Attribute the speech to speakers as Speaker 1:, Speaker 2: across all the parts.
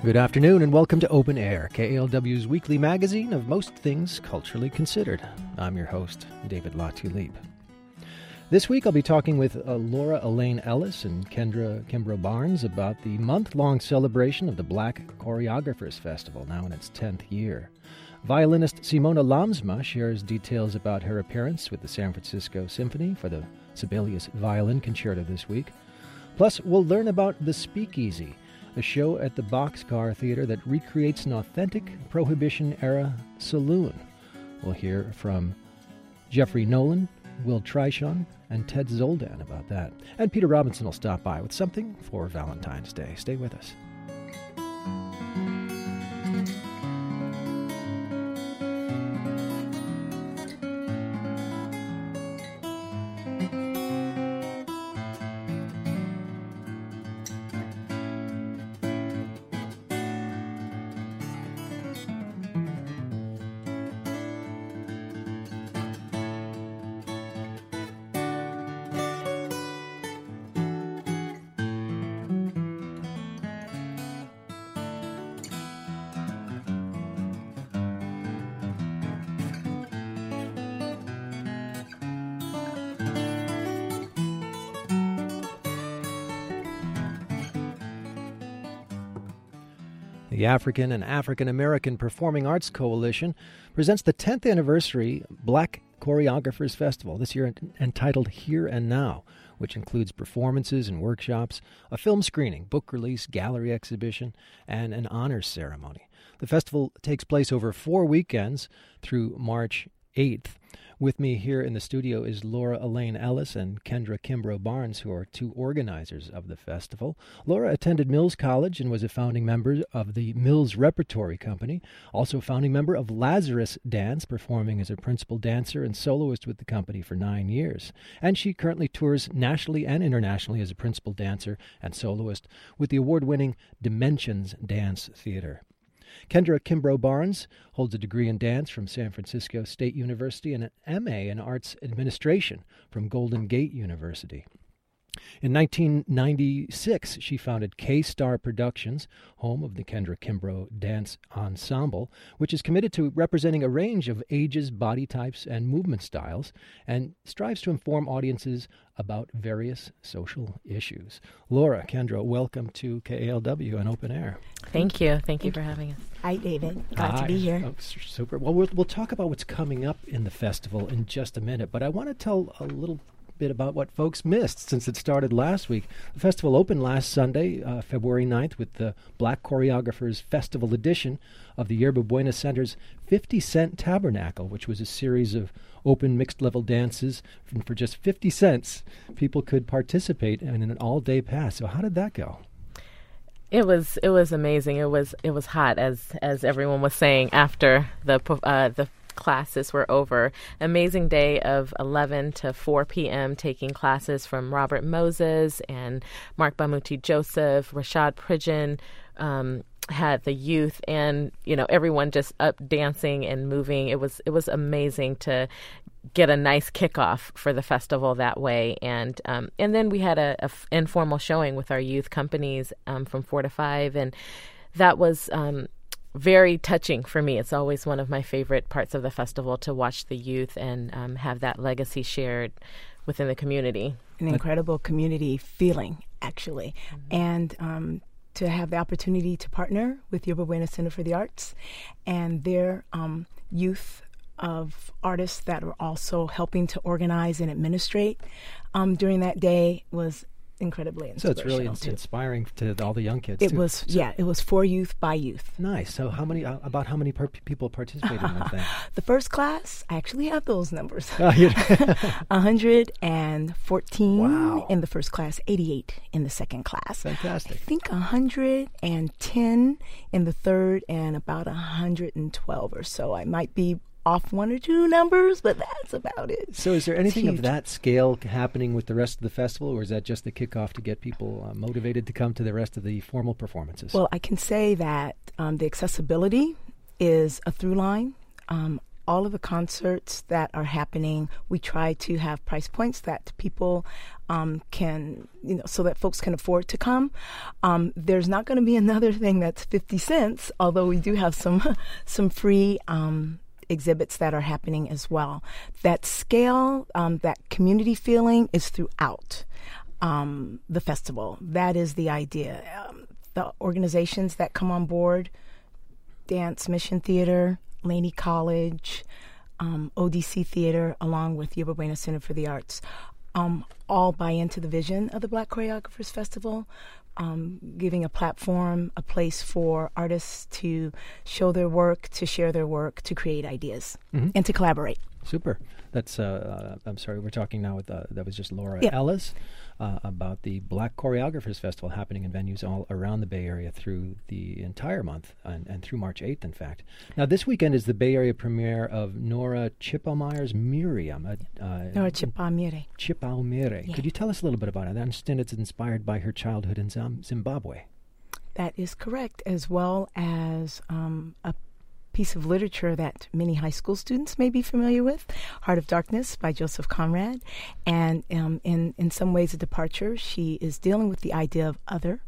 Speaker 1: Good afternoon and welcome to Open Air, KALW's weekly magazine of most things culturally considered. I'm your host, David LaTulippe. This week I'll be talking with Laura Elaine Ellis and Kendra Kimbrough Barnes about the month-long celebration of the Black Choreographers Festival, now in its 10th year. Violinist Simona Lamsma shares details about her appearance with the San Francisco Symphony for the Sibelius Violin Concerto this week. Plus, we'll learn about The Speakeasy, a show at the Boxcar Theater that recreates an authentic Prohibition-era saloon. We'll hear from Jeffrey Nolan, Will Treichon, and Ted Zoldan about that. And Peter Robinson will stop by with something for Valentine's Day. Stay with us. The African and African American Performing Arts Coalition presents the 10th anniversary Black Choreographers Festival, this year entitled Here and Now, which includes performances and workshops, a film screening, book release, gallery exhibition, and an honors ceremony. The festival takes place over 4 weekends through March 8th. With me here in the studio is Laura Elaine Ellis and Kendra Kimbrough Barnes, who are two organizers of the festival. Laura attended Mills College and was a founding member of the Mills Repertory Company, also a founding member of Lazarus Dance, performing as a principal dancer and soloist with the company for 9 years. And she currently tours nationally and internationally as a principal dancer and soloist with the award-winning Dimensions Dance Theater. Kendra Kimbrough Barnes holds a degree in dance from San Francisco State University and an MA in Arts Administration from Golden Gate University. In 1996, she founded K-Star Productions, home of the Kendra Kimbrough Dance Ensemble, which is committed to representing a range of ages, body types, and movement styles, and strives to inform audiences about various social issues. Laura, Kendra, welcome to KALW and Open Air.
Speaker 2: Thank you. Thank you for having us.
Speaker 3: Hi, David. Glad to be here.
Speaker 1: Oh, super. Well, we'll talk about what's coming up in the festival in just a minute, but I want to tell a little bit about what folks missed since it started last week. The festival opened last Sunday, February 9th, with the Black Choreographers Festival edition of the Yerba Buena Center's 50 Cent Tabernacle, which was a series of open mixed-level dances. And for just 50 cents, people could participate in an all-day pass. So how did that go?
Speaker 2: It was amazing. It was hot, as everyone was saying after the classes were over. Amazing day of 11 to 4 p.m. taking classes from Robert Moses and Mark Bamuti Joseph, Rashad Pridgen, had the youth and, everyone just up dancing and moving. It was amazing to get a nice kickoff for the festival that way. And then we had a informal showing with our youth companies from 4 to 5. And that was very touching for me. It's always one of my favorite parts of the festival to watch the youth and have that legacy shared within the community.
Speaker 3: An incredible community feeling, actually. Mm-hmm. And to have the opportunity to partner with Yerba Buena Center for the Arts and their youth of artists that were also helping to organize and administrate during that day was incredibly inspirational.
Speaker 1: So it's really inspiring to all the young kids.
Speaker 3: It was for youth by youth.
Speaker 1: Nice. So how many people participated in that thing?
Speaker 3: The first class, I actually have those numbers. 114 in the first class, 88 in the second class.
Speaker 1: Fantastic.
Speaker 3: I think 110 in the third, and about 112 or so. I might be off one or two numbers, but that's about it.
Speaker 1: So is there anything of that scale happening with the rest of the festival, or is that just the kickoff to get people motivated to come to the rest of the formal performances?
Speaker 3: Well, I can say that the accessibility is a through line. all of the concerts that are happening, we try to have price points that people can, so that folks can afford to come. There's not going to be another thing that's 50 cents, although we do have some free exhibits that are happening as well. That scale, that community feeling is throughout the festival. That is the idea. The organizations that come on board, Dance Mission Theater, Laney College, ODC Theater, along with Yerba Buena Center for the Arts, all buy into the vision of the Black Choreographers Festival, giving a platform, a place for artists to show their work, to share their work, to create ideas, and to collaborate.
Speaker 1: Super. That's, I'm sorry, we're talking now with, that was just Laura Ellis about the Black Choreographers Festival happening in venues all around the Bay Area through the entire month and through March 8th, in fact. Now, this weekend is the Bay Area premiere of Nora Chipalmeyer's Miriam.
Speaker 3: Nora Chipalmeyere.
Speaker 1: Chipalmeyere.
Speaker 3: Yeah.
Speaker 1: Could you tell us a little bit about it? I understand it's inspired by her childhood in Zimbabwe.
Speaker 3: That is correct, as well as a piece of literature that many high school students may be familiar with, Heart of Darkness by Joseph Conrad. And in some ways a departure. She is dealing with the idea of other.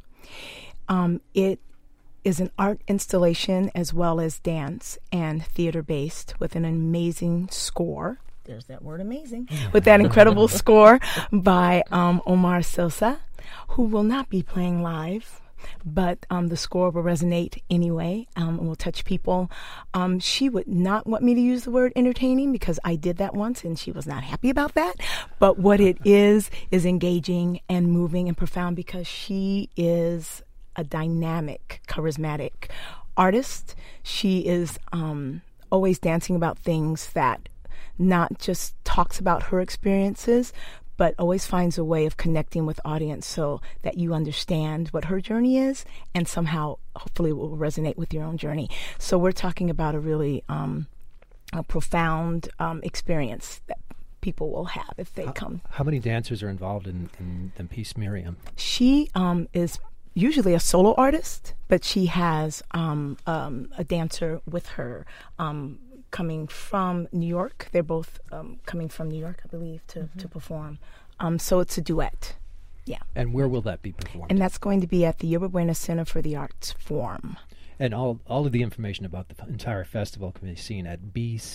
Speaker 3: It is an art installation as well as dance and theater-based with an amazing score. There's that word, amazing. With that incredible score by Omar Sosa, who will not be playing live, but the score will resonate anyway and will touch people. She would not want me to use the word entertaining because I did that once and she was not happy about that. But what it is engaging and moving and profound because she is a dynamic, charismatic artist. She is always dancing about things that not just talks about her experiences, but always finds a way of connecting with audience so that you understand what her journey is and somehow, hopefully, will resonate with your own journey. So we're talking about a really a profound experience that people will have if they come.
Speaker 1: How many dancers are involved in the piece Miriam?
Speaker 3: She is usually a solo artist, but she has a dancer with her coming from New York. They're both coming from New York, I believe, to perform. So it's a duet. Yeah.
Speaker 1: And where will that be performed?
Speaker 3: And that's going to be at the Yerba Buena Center for the Arts Forum.
Speaker 1: And all of the information about the entire festival can be seen at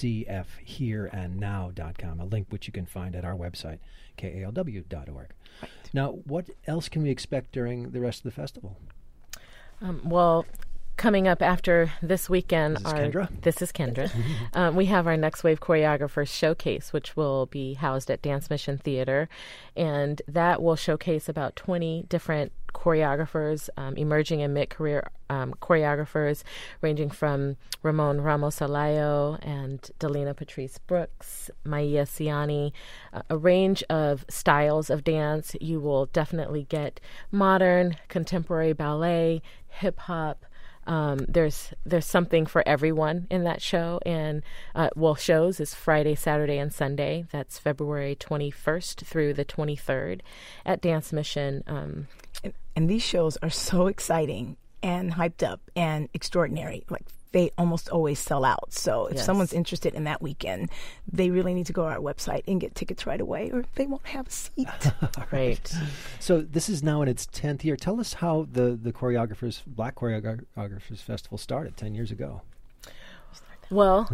Speaker 1: bcfhereandnow.com, a link which you can find at our website, kalw.org. Right. Now, what else can we expect during the rest of the festival?
Speaker 2: Well, coming up after this weekend,
Speaker 1: This is
Speaker 2: Kendra. We have our Next Wave Choreographers Showcase, which will be housed at Dance Mission Theater, and that will showcase about 20 different choreographers, emerging and mid-career choreographers, ranging from Ramon Ramos Alayo and Delina Patrice Brooks, Maia Ciani, a range of styles of dance. You will definitely get modern, contemporary ballet, hip-hop. There's something for everyone in that show, and shows is Friday, Saturday, and Sunday. That's February 21st through the 23rd at Dance Mission.
Speaker 3: And these shows are so exciting and hyped up and extraordinary. Like, they almost always sell out. So if someone's interested in that weekend, they really need to go to our website and get tickets right away, or they won't have a seat.
Speaker 2: Right.
Speaker 1: So this is now in its 10th year. Tell us how the Black Choreographers Festival started 10 years ago.
Speaker 2: Well,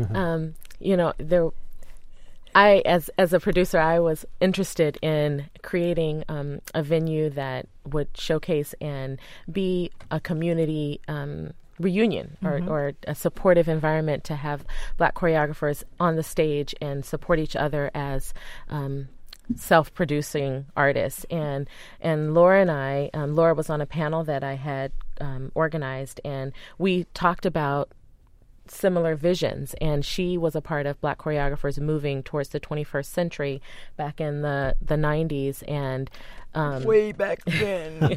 Speaker 2: I, as a producer, I was interested in creating a venue that would showcase and be a community reunion or a supportive environment to have Black choreographers on the stage and support each other as self-producing artists. And Laura and I, Laura was on a panel that I had organized, and we talked about similar visions, and she was a part of Black choreographers moving towards the 21st century back in the 90s, and
Speaker 3: Way back then.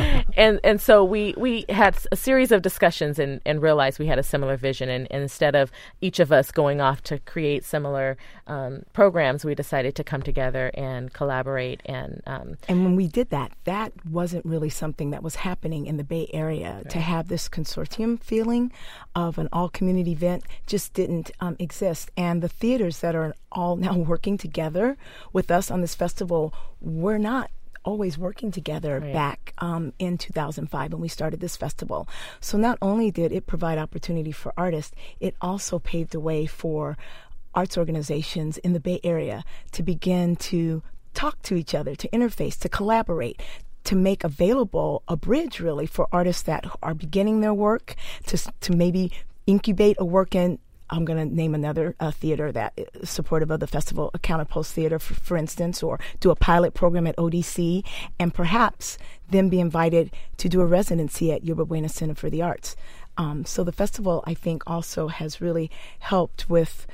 Speaker 2: and so we had a series of discussions and realized we had a similar vision. And instead of each of us going off to create similar programs, we decided to come together and collaborate. And
Speaker 3: when we did that wasn't really something that was happening in the Bay Area. Right. To have this consortium feeling of an all-community event just didn't exist. And the theaters that are all now working together with us on this festival were not always working together. Right. Back in 2005 when we started this festival. So not only did it provide opportunity for artists, it also paved the way for arts organizations in the Bay Area to begin to talk to each other, to interface, to collaborate, to make available a bridge really for artists that are beginning their work, to maybe incubate a work in. I'm going to name another theater that is supportive of the festival, a Counterpost Theater, for instance, or do a pilot program at ODC, and perhaps then be invited to do a residency at Yerba Buena Center for the Arts. So the festival, I think, also has really helped with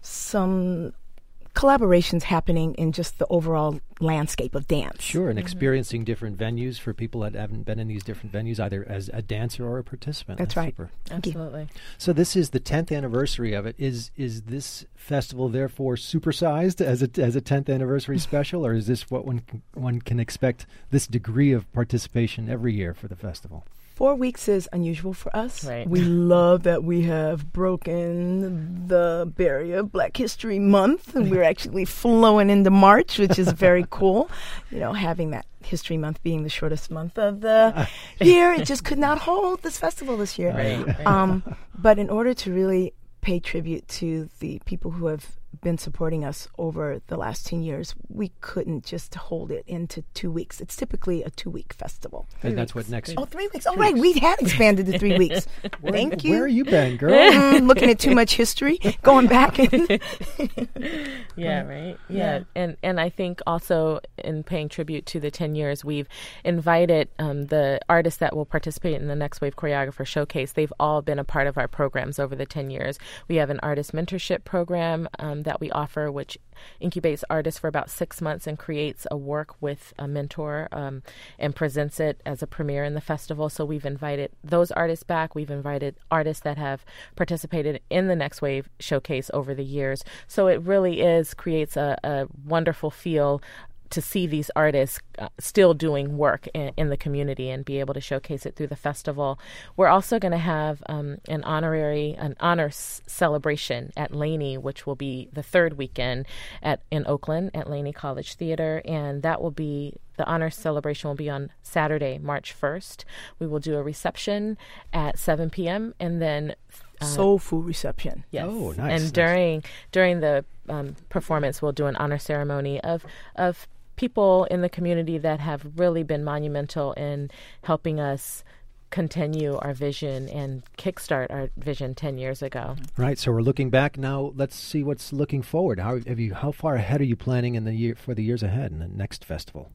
Speaker 3: some collaborations happening in just the overall landscape of dance.
Speaker 1: Sure, and experiencing different venues for people that haven't been in these different venues, either as a dancer or a participant.
Speaker 3: That's right.
Speaker 1: Super.
Speaker 2: Absolutely.
Speaker 1: So this is the 10th anniversary of it. Is this festival therefore supersized as a 10th anniversary special, or is this what one can expect, this degree of participation every year for the festival?
Speaker 3: 4 weeks is unusual for us.
Speaker 2: Right.
Speaker 3: We love that we have broken the barrier of Black History Month, and we're actually flowing into March, which is very cool. You know, having that History Month being the shortest month of the year, it just could not hold this festival this year.
Speaker 2: Right.
Speaker 3: But in order to really pay tribute to the people who have been supporting us over the last 10 years, we couldn't just hold it into 2 weeks. It's typically a 2-week festival.
Speaker 1: And that's what next...
Speaker 3: 3 weeks. Oh, right. We had expanded to 3 weeks. Thank you.
Speaker 1: Where you been, girl?
Speaker 3: Looking at too much history, going back.
Speaker 2: Yeah, right. Yeah. And I think also in paying tribute to the 10 years, we've invited the artists that will participate in the Next Wave Choreographer Showcase. They've all been a part of our programs over the 10 years. We have an artist mentorship program that we offer, which incubates artists for about 6 months and creates a work with a mentor and presents it as a premiere in the festival. So we've invited those artists back. We've invited artists that have participated in the Next Wave Showcase over the years. So it really creates a wonderful feel to see these artists still doing work in the community and be able to showcase it through the festival. We're also going to have an honor celebration at Laney, which will be the third weekend in Oakland at Laney College Theater, and that will be the honor celebration will be on Saturday, March 1st. We will do a reception at 7 p.m. and then
Speaker 3: soul food reception.
Speaker 2: Yes.
Speaker 1: Oh, nice.
Speaker 2: And during the performance, we'll do an honor ceremony of people in the community that have really been monumental in helping us continue our vision and kickstart our vision 10 years ago.
Speaker 1: Right. So we're looking back now. Let's see what's looking forward. How far ahead are you planning for the years ahead in the next festival?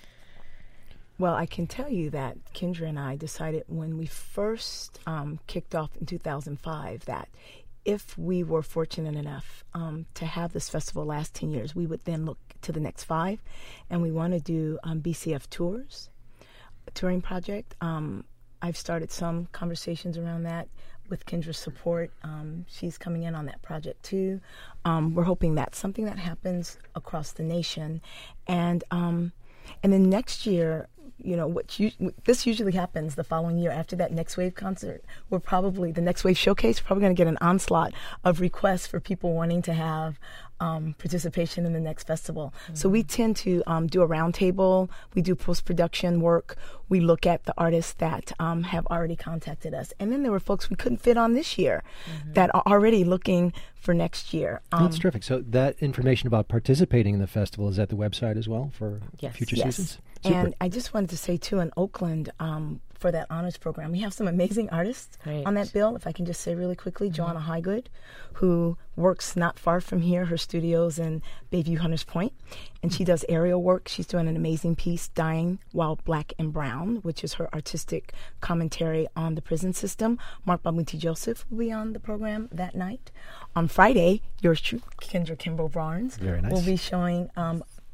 Speaker 3: Well, I can tell you that Kendra and I decided when we first kicked off in 2005 that if we were fortunate enough to have this festival last 10 years, we would then look to the next 5. And we want to do BCF tours, a touring project. I've started some conversations around that with Kendra's support. She's coming in on that project too. We're hoping that's something that happens across the nation. And then next year, you know, this usually happens the following year after that Next Wave concert. The Next Wave Showcase, we're probably going to get an onslaught of requests for people wanting to have participation in the next festival. Mm-hmm. So we tend to do a roundtable. We do post-production work. We look at the artists that have already contacted us. And then there were folks we couldn't fit on this year that are already looking for next year.
Speaker 1: That's terrific. So that information about participating in the festival is at the website as well for future seasons? Super.
Speaker 3: And I just wanted to say, too, in Oakland, for that honors program, we have some amazing artists on that bill. If I can just say really quickly, Joanna Highgood, who works not far from here. Her studio's in Bayview Hunters Point, and she does aerial work. She's doing an amazing piece, Dying While Black and Brown, which is her artistic commentary on the prison system. Mark Bamuti Joseph will be on the program that night. On Friday, yours truly, Kendra Kimbrough Barnes, will be showing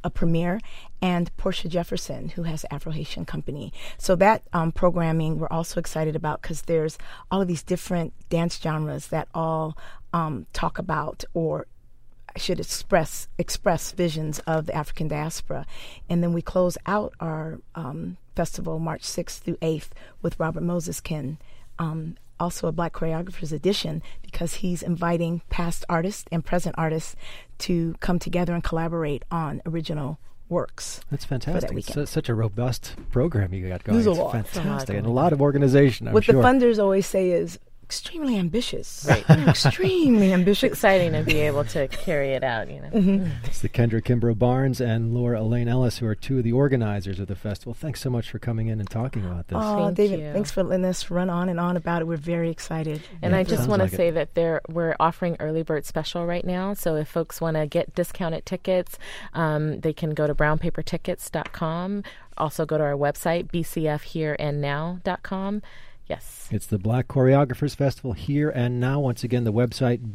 Speaker 3: a premiere, and Portia Jefferson, who has Afro-Haitian Company. So that programming we're also excited about because there's all of these different dance genres that all talk about or should express visions of the African diaspora. And then we close out our festival March 6th through 8th with Robert Moseskin, also a Black Choreographers edition, because he's inviting past artists and present artists to come together and collaborate on original works.
Speaker 1: That's fantastic. It's such a robust program you got going.
Speaker 3: There's a
Speaker 1: It's
Speaker 3: lot.
Speaker 1: fantastic. And a lot of organization, I'm
Speaker 3: what
Speaker 1: sure.
Speaker 3: the funders always say is extremely ambitious.
Speaker 2: Right.
Speaker 3: Extremely ambitious.
Speaker 2: It's exciting to be able to carry it out, you know.
Speaker 3: Mm-hmm.
Speaker 1: It's the Kendra Kimbrough Barnes and Laura Elaine Ellis, who are two of the organizers of the festival. Thanks so much for coming in and talking about this.
Speaker 3: Oh,
Speaker 2: Thank
Speaker 3: David,
Speaker 2: you.
Speaker 3: thanks for letting us run on and on about it. We're very excited.
Speaker 2: And
Speaker 1: Yeah,
Speaker 2: I just
Speaker 1: sounds
Speaker 2: want
Speaker 1: like
Speaker 2: to
Speaker 1: it.
Speaker 2: say that we're offering early bird special right now. So if folks want to get discounted tickets, they can go to brownpapertickets.com. Also go to our website, bcfhereandnow.com. Yes.
Speaker 1: It's the Black Choreographers Festival Here and Now. Once again, the website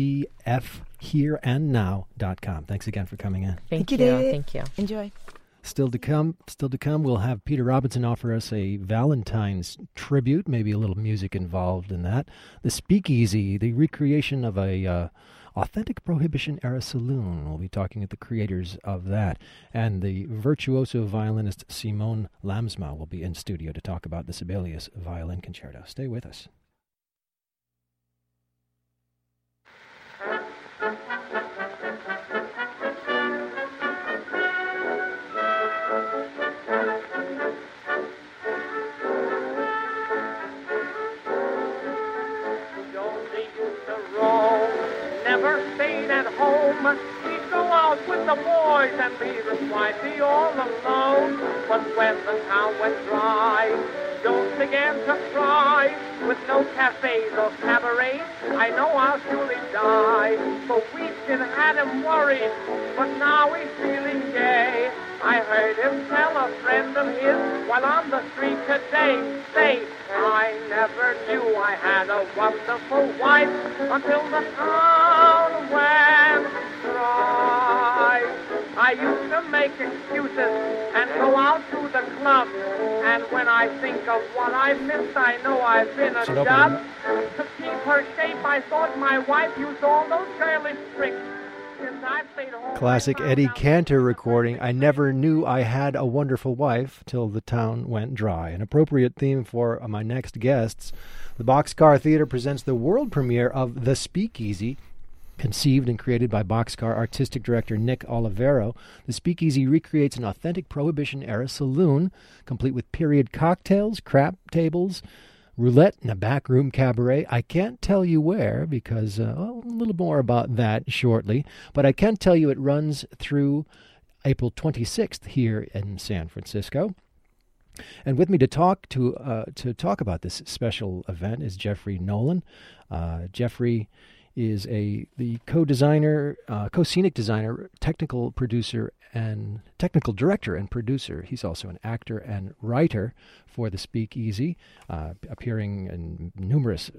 Speaker 1: bcfhereandnow.com. Thanks again for coming in.
Speaker 2: Thank
Speaker 3: you,
Speaker 2: you.
Speaker 3: David.
Speaker 2: Thank you.
Speaker 3: Enjoy.
Speaker 1: Still to come, we'll have Peter Robinson offer us a Valentine's tribute, maybe a little music involved in that. The Speakeasy, the recreation of a authentic Prohibition-era saloon. We'll be talking with the creators of that. And the virtuoso violinist Simone Lamsma will be in studio to talk about the Sibelius Violin Concerto. Stay with us.
Speaker 4: Never stayed at home. He'd go out with the boys and leave his wifey all alone. But when the town went dry, Jones began to cry. With no cafes or cabarets, I know I'll surely die. For weeks it had him worried, but now he's feeling gay. I heard him tell a friend of his while on the street today, say, I never knew I had a wonderful wife until the town went dry. I used to make excuses and go out to the club, and when I think of what I missed, I know I've been a dub. To keep her shape, I thought my wife used all those girlish tricks.
Speaker 1: Classic Eddie Cantor recording, I Never Knew I Had a Wonderful Wife Till the Town Went Dry. An appropriate theme for my next guests. The Boxcar Theater presents the world premiere of The Speakeasy, conceived and created by Boxcar artistic director Nick Olivero. The Speakeasy recreates an authentic Prohibition-era saloon, complete with period cocktails, crap tables, roulette, and a backroom cabaret. I can't tell you where because a little more about that shortly, but I can tell you it runs through April 26th here in San Francisco. And with me to talk about this special event is Jeffrey Nolan. Jeffrey is the co-designer, co-scenic designer, technical producer, and technical director and producer. He's also an actor and writer for The Speakeasy, appearing in numerous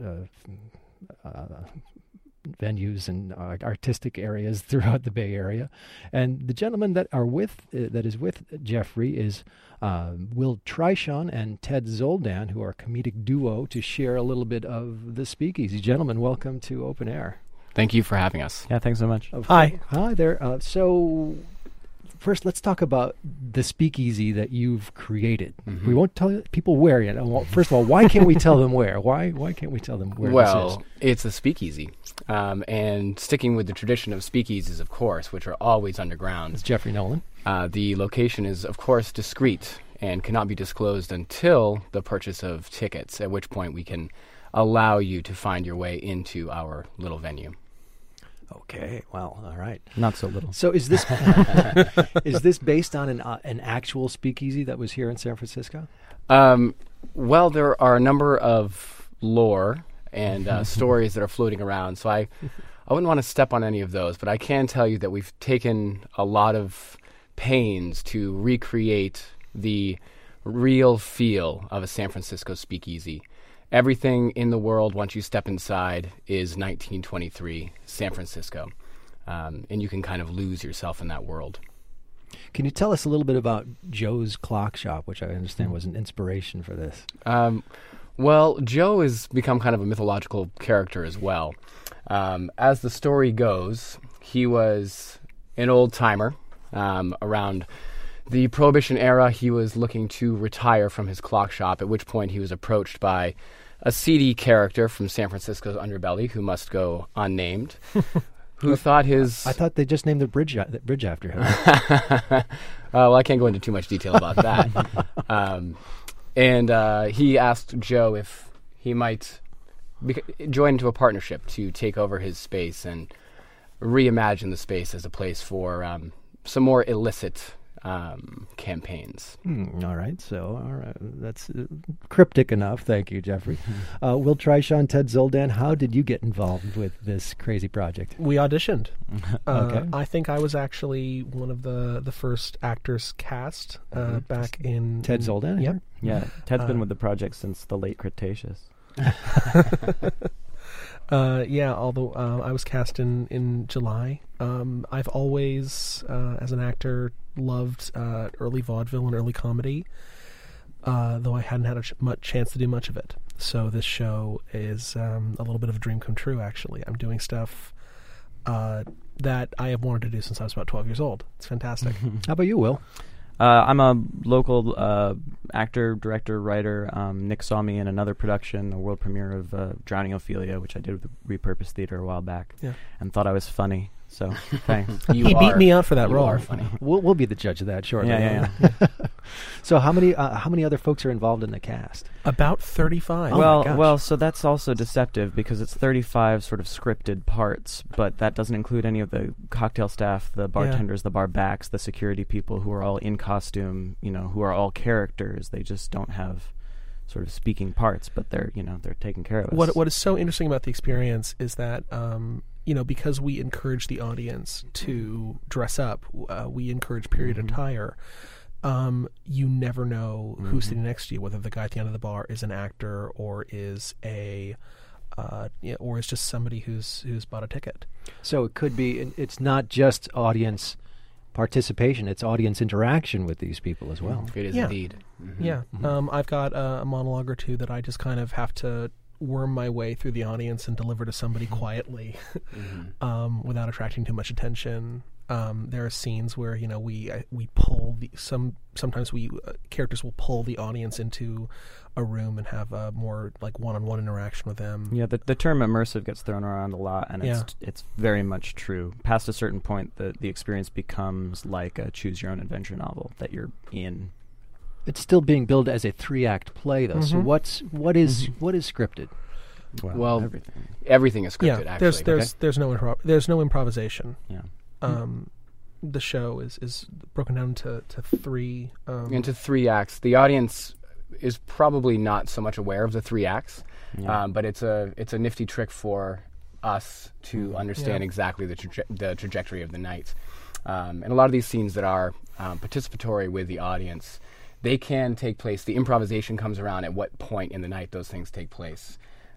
Speaker 1: venues and artistic areas throughout the Bay Area. And the gentlemen that is with Jeffrey is Will Trishon and Ted Zoldan, who are a comedic duo to share a little bit of The Speakeasy. Gentlemen, welcome to Open Air.
Speaker 5: Thank you for having us.
Speaker 6: Yeah, thanks so much.
Speaker 1: Hi there. So first, let's talk about the Speakeasy that you've created.
Speaker 5: Mm-hmm.
Speaker 1: We won't tell people where yet. Well, first of all, why can't we tell them where? Why can't we tell them where this is?
Speaker 5: It's a speakeasy. And sticking with the tradition of speakeasies, of course, which are always underground.
Speaker 1: It's Jeffrey Nolan.
Speaker 5: The location is, of course, discreet and cannot be disclosed until the purchase of tickets, at which point we can allow you to find your way into our little venue.
Speaker 1: Okay, well, all right.
Speaker 6: Not so little.
Speaker 1: So is this based on an actual speakeasy that was here in San Francisco?
Speaker 5: Well, there are a number of lore and stories that are floating around, so I wouldn't want to step on any of those, but I can tell you that we've taken a lot of pains to recreate the real feel of a San Francisco speakeasy. Everything in the world, once you step inside, is 1923 San Francisco, and you can kind of lose yourself in that world.
Speaker 1: Can you tell us a little bit about Joe's Clock Shop, which I understand was an inspiration for this?
Speaker 5: Well, Joe has become kind of a mythological character as well. As the story goes, he was an old-timer. Around the Prohibition era, he was looking to retire from his clock shop, at which point he was approached by a seedy character from San Francisco's underbelly, who must go unnamed, who thought his...
Speaker 1: I thought they just named the bridge after him.
Speaker 5: Well, I can't go into too much detail about that. And he asked Joe if he might join into a partnership to take over his space and reimagine the space as a place for some more illicit campaigns.
Speaker 1: All right, that's cryptic enough. Thank you, Jeffrey. Will Trishaw, Ted Zoldan, how did you get involved with this crazy project?
Speaker 6: We auditioned.
Speaker 1: Okay.
Speaker 6: I think I was actually one of the first actors cast back in...
Speaker 1: Ted Zoldan?
Speaker 6: Yep.
Speaker 7: Yeah, Ted's been with the project since the late Cretaceous.
Speaker 6: Although I was cast in July. I've always, as an actor, loved early vaudeville and early comedy, though I hadn't had much chance to do much of it. So this show is a little bit of a dream come true, actually. I'm doing stuff that I have wanted to do since I was about 12 years old. It's fantastic.
Speaker 1: How about you, Will?
Speaker 7: I'm a local actor, director, writer. Nick saw me in another production, a world premiere of Drowning Ophelia, which I did with the Repurposed Theater a while back, and thought I was funny. So thanks.
Speaker 6: He beat me out for that role.
Speaker 5: You are funny.
Speaker 1: We'll be the judge of that shortly.
Speaker 7: Yeah.
Speaker 1: So how many other folks are involved in the cast?
Speaker 6: About 35.
Speaker 7: Well, so that's also deceptive because it's 35 sort of scripted parts, but that doesn't include any of the cocktail staff, the bartenders, the bar backs, the security people who are all in costume, who are all characters. They just don't have sort of speaking parts, but they're taking care of us.
Speaker 6: What is so interesting about the experience is that because we encourage the audience to dress up, we encourage period attire. You never know who's sitting next to you, whether the guy at the end of the bar is an actor or is or is just somebody who's bought a ticket.
Speaker 1: So it could be. It's not just audience participation; it's audience interaction with these people as well.
Speaker 5: It is indeed. Mm-hmm.
Speaker 6: Yeah, I've got a monologue or two that I just kind of have to worm my way through the audience and deliver to somebody quietly, without attracting too much attention. There are scenes where we pull sometimes characters will pull the audience into a room and have a more like one-on-one interaction with them.
Speaker 7: Yeah, the term immersive gets thrown around a lot, and it's very much true. Past a certain point, the experience becomes like a choose-your-own-adventure novel that you're in.
Speaker 1: It's still being billed as a 3-act play, though. So what is scripted?
Speaker 5: Well,
Speaker 7: everything
Speaker 5: is scripted.
Speaker 6: Yeah,
Speaker 5: actually,
Speaker 6: there's no improvisation.
Speaker 7: Yeah.
Speaker 6: The show is broken down to three.
Speaker 5: Into 3 acts. The audience is probably not so much aware of the 3 acts, but it's a nifty trick for us to understand exactly the trajectory of the night. And a lot of these scenes that are participatory with the audience, they can take place. The improvisation comes around at what point in the night those things take place.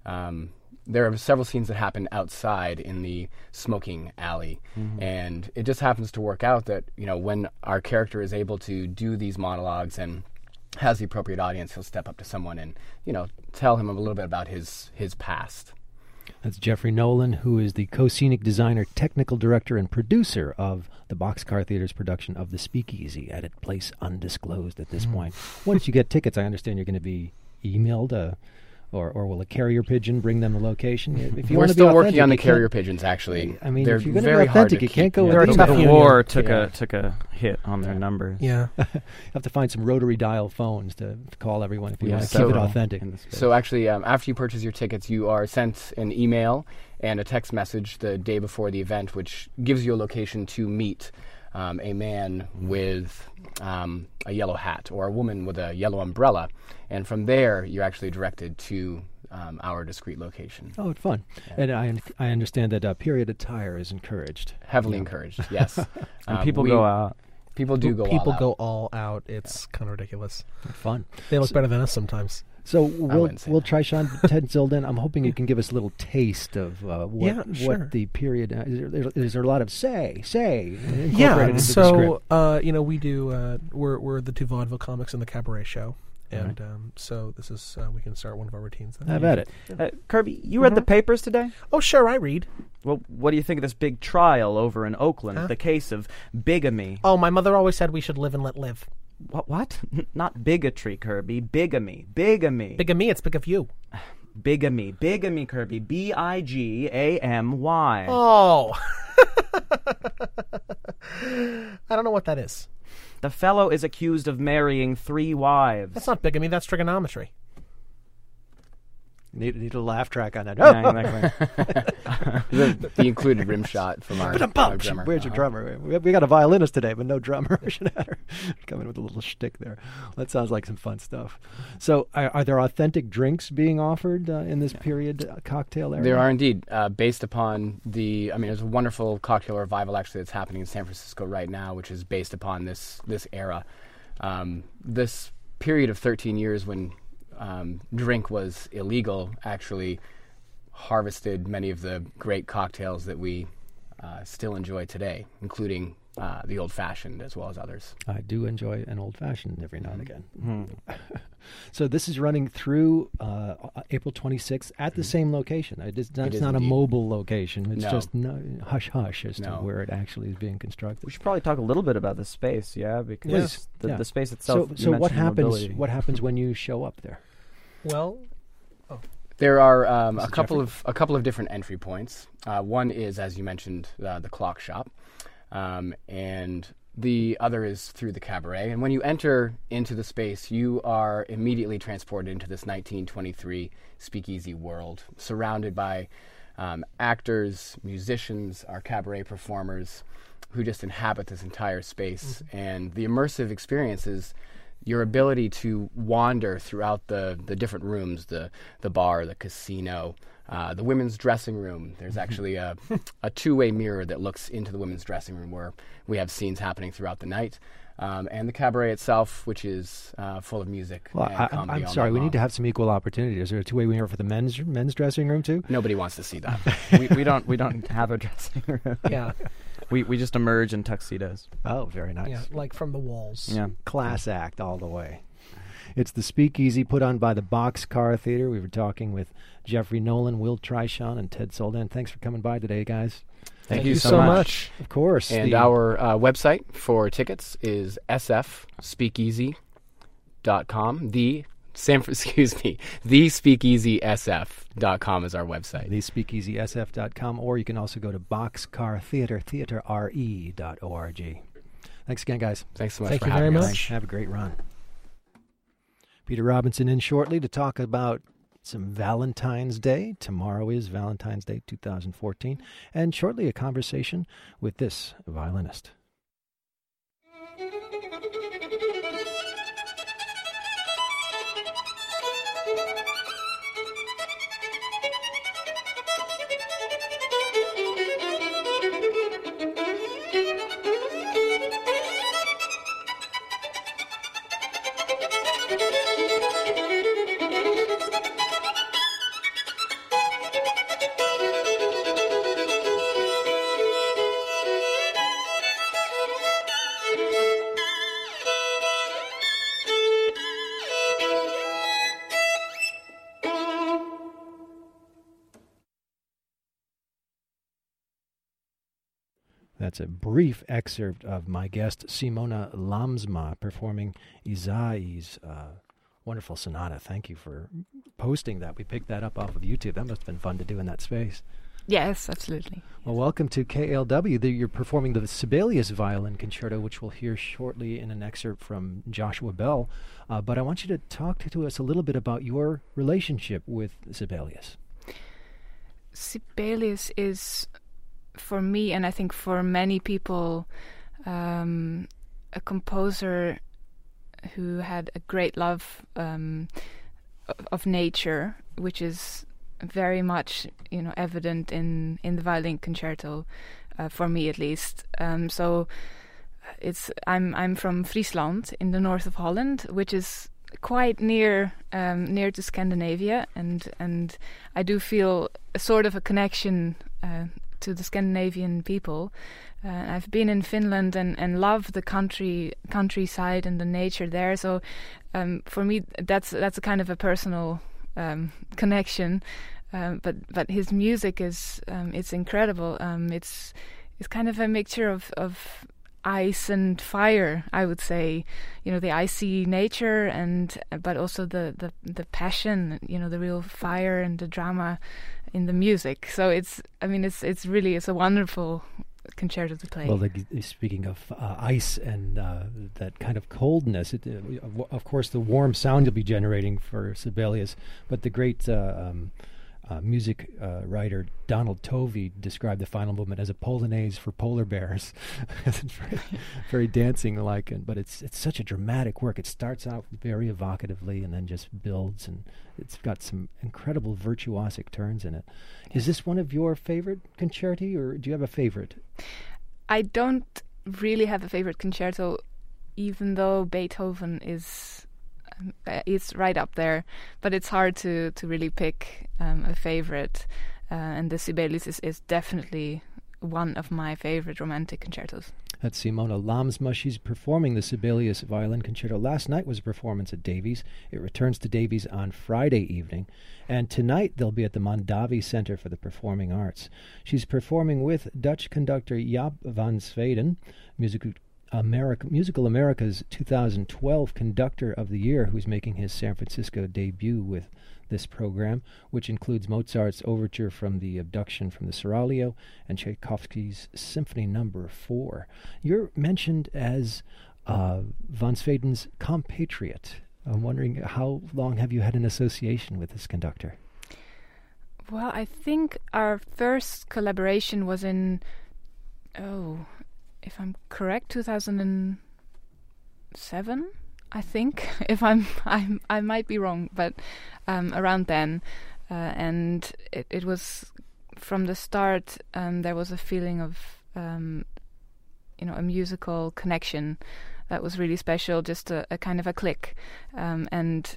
Speaker 5: There are several scenes that happen outside in the smoking alley, and it just happens to work out that when our character is able to do these monologues and has the appropriate audience, he'll step up to someone and tell him a little bit about his past.
Speaker 1: That's Jeffrey Nolan, who is the co-scenic designer, technical director, and producer of the Boxcar Theater's production of The Speakeasy at a place undisclosed at this point. Once you get tickets, I understand you're going to be emailed, or will a carrier pigeon bring them the location? If you
Speaker 5: We're
Speaker 1: want to
Speaker 5: still
Speaker 1: be
Speaker 5: working on the
Speaker 1: authentic,
Speaker 5: carrier pigeons, actually.
Speaker 1: I mean,
Speaker 5: they're
Speaker 1: if you're going
Speaker 5: very
Speaker 1: to be
Speaker 5: hard
Speaker 1: authentic,
Speaker 5: to
Speaker 1: you can't
Speaker 5: keep.
Speaker 1: go
Speaker 6: They're
Speaker 1: with
Speaker 6: a
Speaker 1: email.
Speaker 6: tough
Speaker 7: The
Speaker 6: union.
Speaker 7: war took a hit on their numbers.
Speaker 6: Yeah.
Speaker 1: Have to find some rotary dial phones to call everyone if you want to
Speaker 5: so-
Speaker 1: keep it authentic.
Speaker 5: So actually, after you purchase your tickets, you are sent an email and a text message the day before the event, which gives you a location to meet a man with a yellow hat or a woman with a yellow umbrella. And from there, you're actually directed to our discrete location.
Speaker 1: Oh, it's fun. And I understand that period attire is encouraged.
Speaker 5: Heavily encouraged, yes.
Speaker 7: And people go out.
Speaker 5: People do go all out.
Speaker 6: People go all out. It's kind of ridiculous.
Speaker 1: Fun.
Speaker 6: They look better than us sometimes.
Speaker 1: So Will
Speaker 5: wouldn't say that.
Speaker 1: Trishan, Ted Zoldan, I'm hoping you can give us a little taste of what the period. Is there a lot of say incorporated into the script?
Speaker 6: We do. We're the two vaudeville comics in the cabaret show, and so this is we can start one of our routines. Then.
Speaker 1: Have at it.
Speaker 7: Kirby, you read the papers today?
Speaker 6: Oh, sure, I read.
Speaker 7: Well, what do you think of this big trial over in Oakland, the case of bigamy?
Speaker 6: Oh, my mother always said we should live and let live.
Speaker 7: What? Not bigotry, Kirby. Bigamy. Bigamy.
Speaker 6: Big of me, it's big of you.
Speaker 7: Bigamy. Bigamy, Kirby. Bigamy.
Speaker 6: Oh. I don't know what that is.
Speaker 7: The fellow is accused of marrying 3 wives.
Speaker 6: That's not bigamy, that's trigonometry.
Speaker 1: Need a laugh track on that.
Speaker 7: Yeah, exactly.
Speaker 5: The included rim shot from our drummer.
Speaker 1: Where's your drummer? We got a violinist today, but no drummer. We should have her come in with a little shtick there. That sounds like some fun stuff. So, are there authentic drinks being offered in this period cocktail area?
Speaker 5: There are indeed, based upon there's a wonderful cocktail revival actually that's happening in San Francisco right now, which is based upon this era. This period of 13 years when drink was illegal actually harvested many of the great cocktails that we still enjoy today, including the old-fashioned as well as others.
Speaker 1: I do enjoy an old-fashioned every now and again. So this is running through April 26th at the same location. It's not a mobile location. It's just hush-hush as to where it actually is being constructed.
Speaker 7: We should probably talk a little bit about the space, because the space itself.
Speaker 1: So what happens? What happens when you show up there?
Speaker 6: Well,
Speaker 5: there are a couple of different entry points. One is, as you mentioned, the clock shop, and the other is through the cabaret. And when you enter into the space, you are immediately transported into this 1923 speakeasy world, surrounded by actors, musicians, our cabaret performers, who just inhabit this entire space. And the immersive experience is your ability to wander throughout the different rooms, the bar, the casino, the women's dressing room. There's actually a two-way mirror that looks into the women's dressing room where we have scenes happening throughout the night. And the cabaret itself, which is full of music and comedy.
Speaker 1: I'm sorry, we need to have some equal opportunity. Is there a two-way mirror for the men's dressing room too?
Speaker 5: Nobody wants to see that.
Speaker 7: we don't have a dressing room.
Speaker 6: Yeah.
Speaker 7: We just emerge in tuxedos.
Speaker 1: Oh, very nice.
Speaker 6: Yeah, like from the walls.
Speaker 7: Yeah.
Speaker 1: Class act all the way. It's the Speakeasy put on by the Boxcar Theater. We were talking with Jeffrey Nolan, Will Trishan, and Ted Zoldan. Thanks for coming by today, guys.
Speaker 6: Thank you so much.
Speaker 1: Of course.
Speaker 5: And our website for tickets is sfspeakeasy.com. TheSpeakeasySF.com is our website.
Speaker 1: TheSpeakeasySF.com, or you can also go to Boxcar Theater, theaterre.org. Thanks again, guys.
Speaker 5: Thanks so much
Speaker 6: Thank
Speaker 5: for
Speaker 6: you
Speaker 5: having
Speaker 6: very
Speaker 5: us.
Speaker 6: much.
Speaker 1: Have a great run. Peter Robinson in shortly to talk about some Valentine's Day. Tomorrow is Valentine's Day 2014. And shortly a conversation with this violinist. That's a brief excerpt of my guest Simona Lamsma performing Isai's wonderful sonata. Thank you for posting that. We picked that up off of YouTube. That must have been fun to do in that space.
Speaker 8: Yes, absolutely.
Speaker 1: Well, welcome to KLW. You're performing the Sibelius Violin Concerto, which we'll hear shortly in an excerpt from Joshua Bell. But I want you to talk to us a little bit about your relationship with Sibelius.
Speaker 8: Sibelius is, for me, and I think for many people, a composer who had a great love of nature, which is very much, evident in the violin concerto, for me at least. So I'm from Friesland in the north of Holland, which is quite near to Scandinavia, and I do feel a sort of a connection to the Scandinavian people. I've been in Finland and love the countryside and the nature there. So for me, that's a kind of a personal connection. But his music is it's incredible. It's kind of a mixture of ice and fire, I would say. The icy nature but also the passion, the real fire and the drama in the music. So it's a wonderful concerto to play.
Speaker 1: Well, speaking of ice and that kind of coldness, of course the warm sound you'll be generating for Sibelius, but the great music writer Donald Tovey described the final movement as a polonaise for polar bears. It's very, very dancing-like, but it's such a dramatic work. It starts out very evocatively and then just builds, and it's got some incredible virtuosic turns in it. Is this one of your favorite concerti, or do you have a favorite?
Speaker 8: I don't really have a favorite concerto, even though Beethoven is it's right up there, but it's hard to really pick a favorite, and the Sibelius is definitely one of my favorite romantic concertos.
Speaker 1: That's Simona Lamsma. She's performing the Sibelius Violin Concerto. Last night was a performance at Davies. It returns to Davies on Friday evening, and tonight they'll be at the Mondavi Center for the Performing Arts. She's performing with Dutch conductor Jaap van Zweden, Musical America's 2012 Conductor of the Year, who's making his San Francisco debut with this program, which includes Mozart's overture from the Abduction from the Seraglio and Tchaikovsky's Symphony No. 4. You're mentioned as van Zweden's compatriot. I'm wondering, how long have you had an association with this conductor?
Speaker 8: Well, I think our first collaboration was in, if I'm correct, 2007, I think. If I might be wrong, but around then, and it was from the start. There was a feeling of a musical connection that was really special, just a kind of a click, and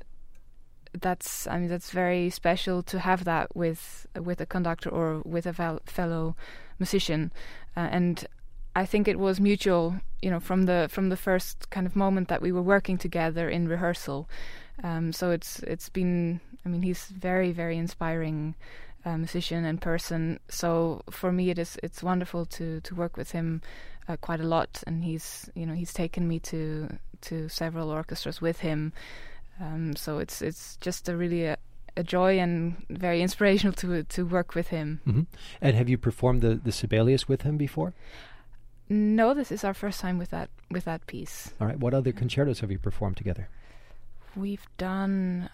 Speaker 8: that's very special to have that with a conductor or with a fellow musician, and I think it was mutual, from the first kind of moment that we were working together in rehearsal. So it's been, he's very, very inspiring musician and person. So for me, it's wonderful to work with him quite a lot, and he's taken me to several orchestras with him. So it's just a joy and very inspirational to work with him.
Speaker 1: Mm-hmm. And have you performed the Sibelius with him before?
Speaker 8: No, this is our first time with that piece.
Speaker 1: All right. What other concertos have you performed together?
Speaker 8: We've done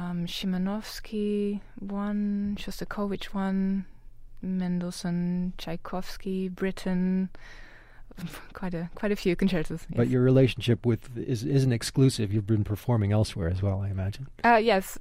Speaker 8: Szymanowski one, Shostakovich one, Mendelssohn, Tchaikovsky, Britten. Quite a few concertos. Yes.
Speaker 1: But your relationship isn't exclusive. You've been performing elsewhere as well, I imagine.
Speaker 8: Yes,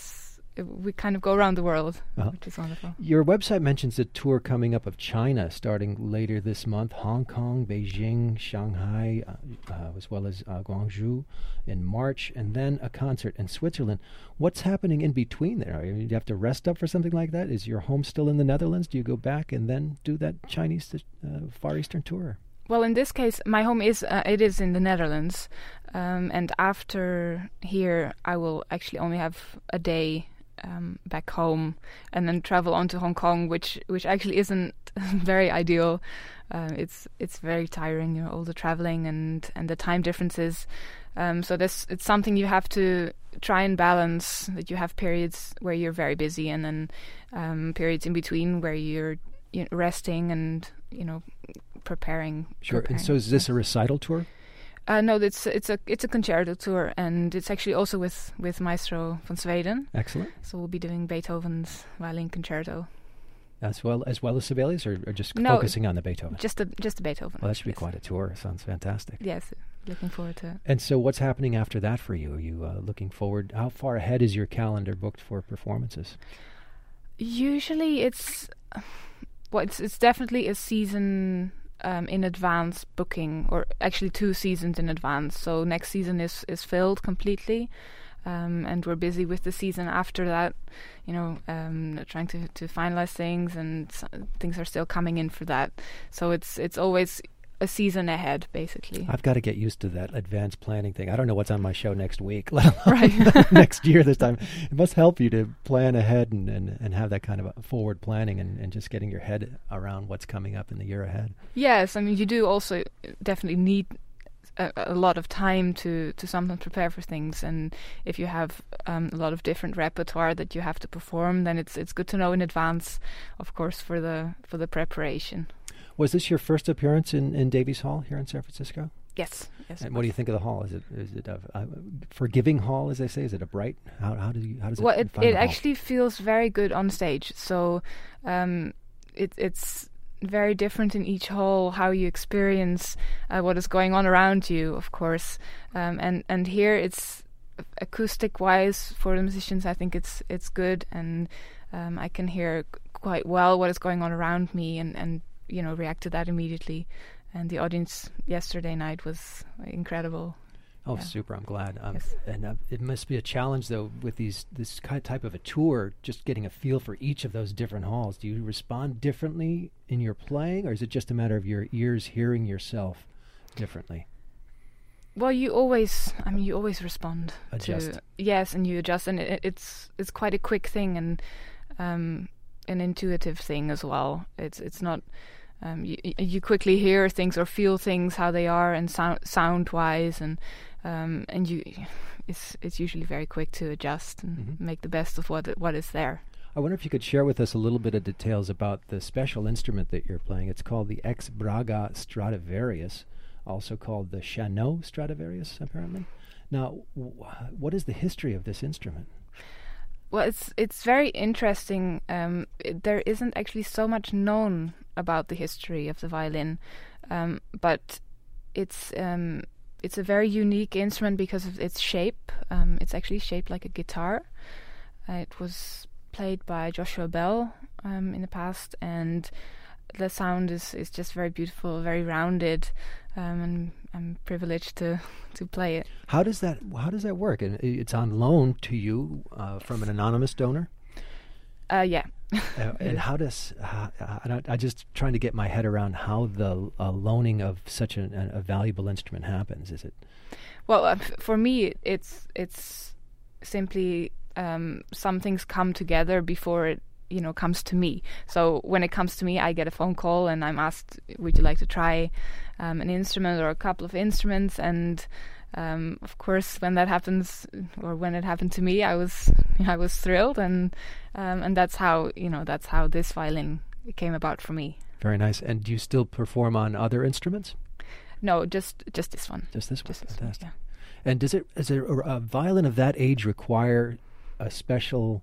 Speaker 8: we kind of go around the world, which is wonderful.
Speaker 1: Your website mentions a tour coming up of China starting later this month, Hong Kong, Beijing, Shanghai, as well as Guangzhou in March, and then a concert in Switzerland. What's happening in between there? Do you have to rest up for something like that? Is your home still in the Netherlands? Do you go back and then do that Chinese Far Eastern tour?
Speaker 8: Well, in this case, my home is in the Netherlands, and after here, I will actually only have a day back home, and then travel on to Hong Kong, which actually isn't very ideal. It's very tiring, all the traveling and the time differences. So it's something you have to try and balance. That you have periods where you're very busy, and then periods in between where you're resting and preparing.
Speaker 1: Sure. And so is this a recital tour?
Speaker 8: No, it's a concerto tour, and it's actually also with Maestro van Zweden.
Speaker 1: Excellent.
Speaker 8: So we'll be doing Beethoven's Violin Concerto.
Speaker 1: As well as Sibelius, or just focusing on the Beethoven?
Speaker 8: Just the Beethoven.
Speaker 1: Well, that should be quite a tour. Sounds fantastic.
Speaker 8: Yes, looking forward to it.
Speaker 1: And so what's happening after that for you? Are you looking forward? How far ahead is your calendar booked for performances? Usually
Speaker 8: it's definitely a season in advance booking, or actually 2 seasons in advance. So next season is filled completely. and we're busy with the season after that, trying to finalize things, and things are still coming in for that. So it's always a season ahead, basically.
Speaker 1: I've got to get used to that advanced planning thing. I don't know what's on my show next week, let alone
Speaker 8: Right.
Speaker 1: next year this time. It must help you to plan ahead and have that kind of a forward planning and just getting your head around what's coming up in the year ahead.
Speaker 8: Yes, I mean, you do also definitely need a lot of time to sometimes prepare for things, and if you have a lot of different repertoire that you have to perform, then it's good to know in advance, of course, for the preparation.
Speaker 1: Was this your first appearance in Davies Hall here in San Francisco?
Speaker 8: Yes.
Speaker 1: And what do you think of the hall? Is it a forgiving hall, as they say? Is it a bright? How does it?
Speaker 8: Well,
Speaker 1: it
Speaker 8: it actually feels very good on stage. So it's very different in each hall how you experience what is going on around you, of course. And here it's acoustic wise for the musicians. I think it's good, and I can hear quite well what is going on around me, and react to that immediately. And the audience yesterday night was incredible.
Speaker 1: Oh,
Speaker 8: Yeah.
Speaker 1: super! I'm glad.
Speaker 8: Yes.
Speaker 1: And it must be a challenge, though, with this type of a tour, just getting a feel for each of those different halls. Do you respond differently in your playing, or is it just a matter of your ears hearing yourself differently?
Speaker 8: Well, you always respond.
Speaker 1: Adjust.
Speaker 8: Yes, and you adjust, and it's quite a quick thing, and an intuitive thing as well. It's not. You quickly hear things or feel things how they are, and sound wise, and it's usually very quick to adjust and make the best of what is there.
Speaker 1: I wonder if you could share with us a little bit of details about the special instrument that you're playing. It's called the Ex Braga Stradivarius, also called the Chanot Stradivarius, apparently. Now, what is the history of this instrument?
Speaker 8: Well, it's very interesting. There isn't actually so much known about the history of the violin, but it's a very unique instrument because of its shape. It's actually shaped like a guitar. It was played by Joshua Bell in the past, and the sound is just very beautiful, very rounded, and I'm privileged to play it. How does that
Speaker 1: work? And it's on loan to you from an anonymous donor?
Speaker 8: Yeah.
Speaker 1: And how does I just trying to get my head around how the loaning of such a valuable instrument happens? Is it?
Speaker 8: Well, for me, it's simply some things come together before it comes to me. So when it comes to me, I get a phone call and I'm asked, would you like to try an instrument or a couple of instruments? And of course, when that happens, or when it happened to me, I was thrilled, and that's how this violin came about for me.
Speaker 1: Very nice. And do you still perform on other instruments?
Speaker 8: No, just this one.
Speaker 1: Just this one. Fantastic.
Speaker 8: Yeah.
Speaker 1: And does a violin of that age require a special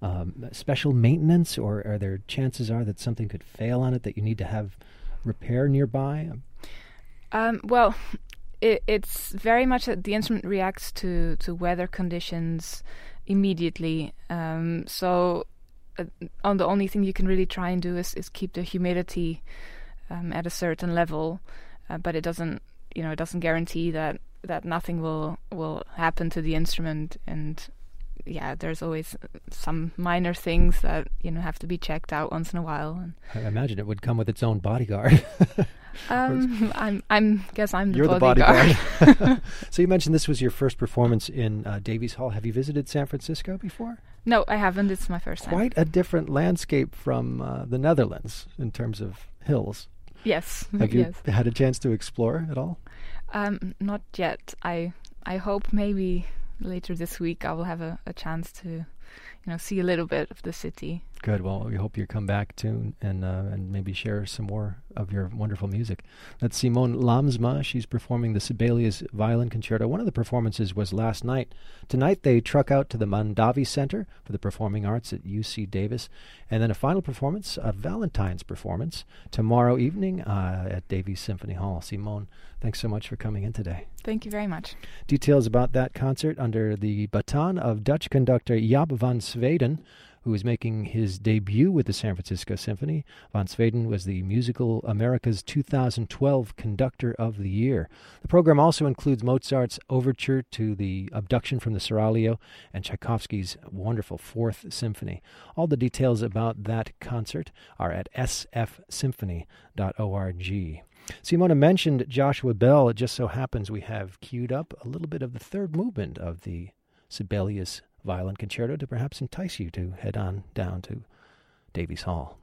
Speaker 1: maintenance, or are there chances are that something could fail on it that you need to have repair nearby?
Speaker 8: Well, it's very much that the instrument reacts to weather conditions immediately. So the only thing you can really try and do is keep the humidity at a certain level, but it doesn't guarantee that nothing will happen to the instrument. And yeah, there's always some minor things that have to be checked out once in a while. And
Speaker 1: I imagine it would come with its own bodyguard.
Speaker 8: I'm the
Speaker 1: You're
Speaker 8: bodyguard.
Speaker 1: the bodyguard. So you mentioned this was your first performance in Davies Hall. Have you visited San Francisco before?
Speaker 8: No, I haven't. It's my first time.
Speaker 1: Quite a different landscape from the Netherlands in terms of hills.
Speaker 8: Yes.
Speaker 1: Have you had a chance to explore at all?
Speaker 8: Not yet. I hope maybe later this week I will have a chance to see a little bit of the city.
Speaker 1: Good. Well, we hope you come back too and maybe share some more of your wonderful music. That's Simone Lamsma. She's performing the Sibelius Violin Concerto. One of the performances was last night. Tonight they truck out to the Mondavi Center for the Performing Arts at UC Davis. And then a final performance, a Valentine's performance, tomorrow evening at Davies Symphony Hall. Simone, thanks so much for coming in today.
Speaker 8: Thank you very much.
Speaker 1: Details about that concert under the baton of Dutch conductor Jaap van Zweden, who is making his debut with the San Francisco Symphony. Von Sweden was the Musical America's 2012 Conductor of the Year. The program also includes Mozart's Overture to the Abduction from the Seraglio and Tchaikovsky's wonderful Fourth Symphony. All the details about that concert are at sfsymphony.org. Simona mentioned Joshua Bell. It just so happens we have queued up a little bit of the third movement of the Sibelius Violin Concerto to perhaps entice you to head on down to Davies Hall.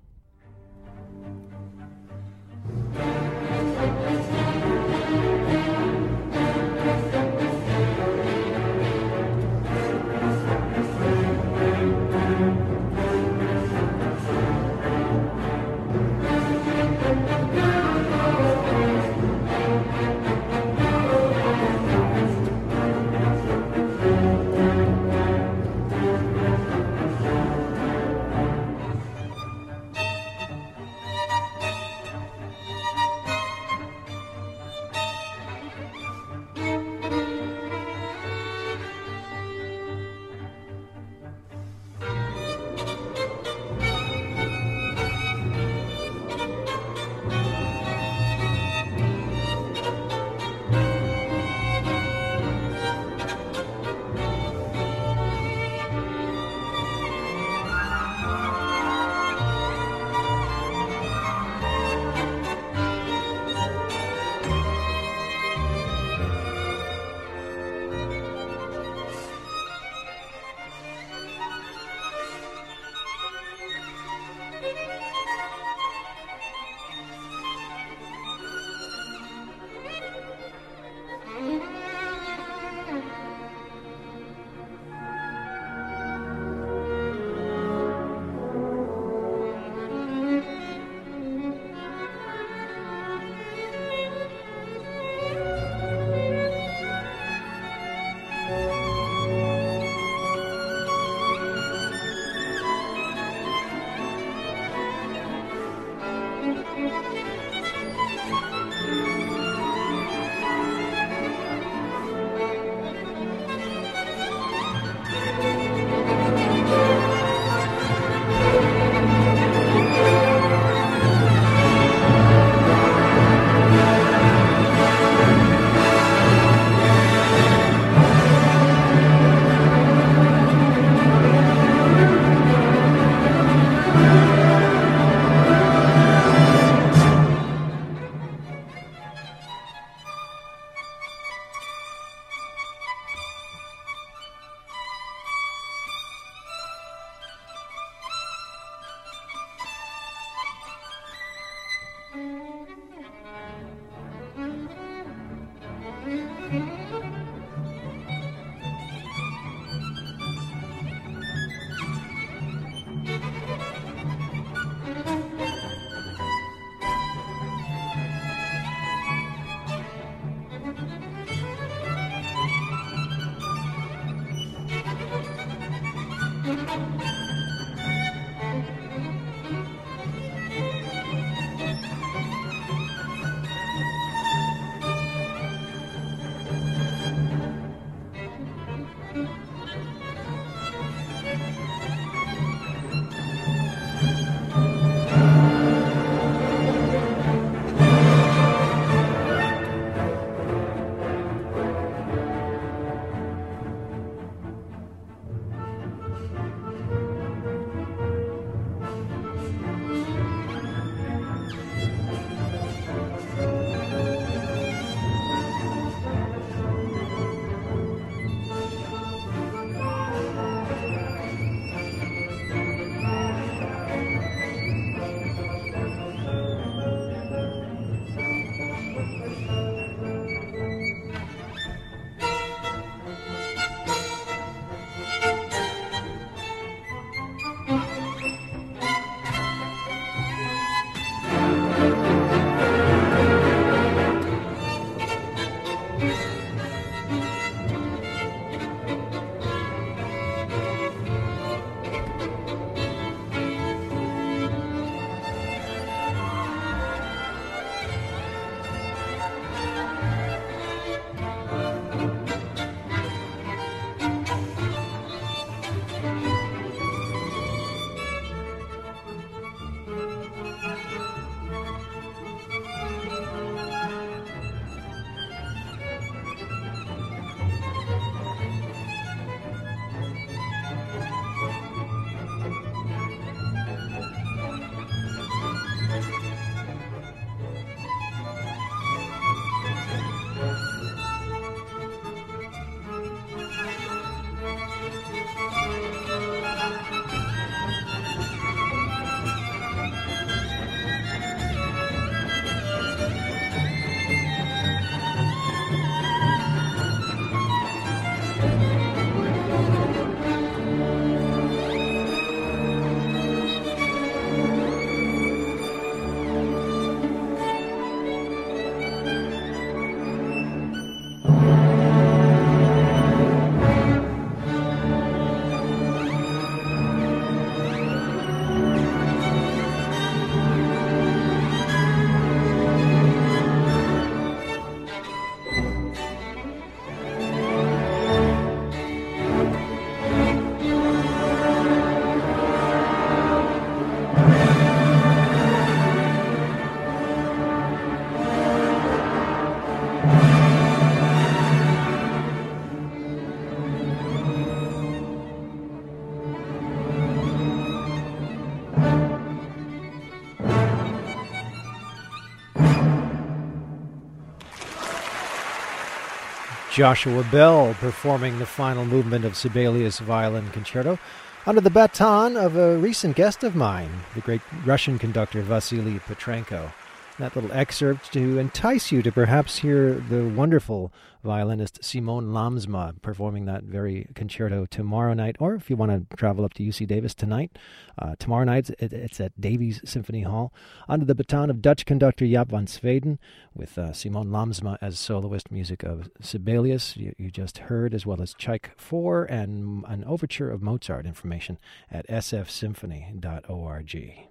Speaker 1: Joshua Bell performing the final movement of Sibelius Violin Concerto under the baton of a recent guest of mine, the great Russian conductor Vasily Petrenko. That little excerpt to entice you to perhaps hear the wonderful violinist Simon Lamsma performing that very concerto tomorrow night, or if you want to travel up to UC Davis tonight, tomorrow night it's at Davies Symphony Hall, under the baton of Dutch conductor Jaap van Zweden, with Simon Lamsma as soloist, music of Sibelius, you just heard, as well as Tchaik 4 and an overture of Mozart. Information at sfsymphony.org.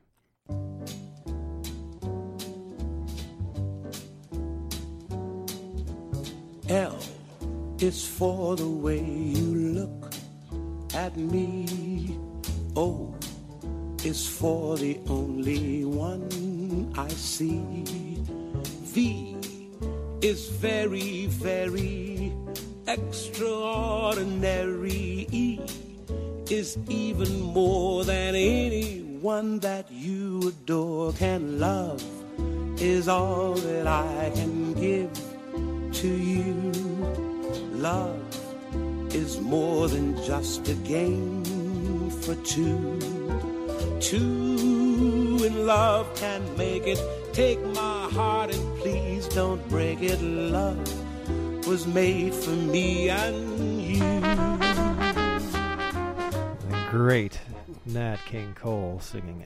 Speaker 9: L is for the way you look at me. O is for the only one I see. V is very, very extraordinary. E is even more than anyone that you adore can love, is all that I can give to you. Love is more than just a game for two. Two in love can make it. Take my heart and please don't break it. Love was made for me and you.
Speaker 1: The great Nat King Cole singing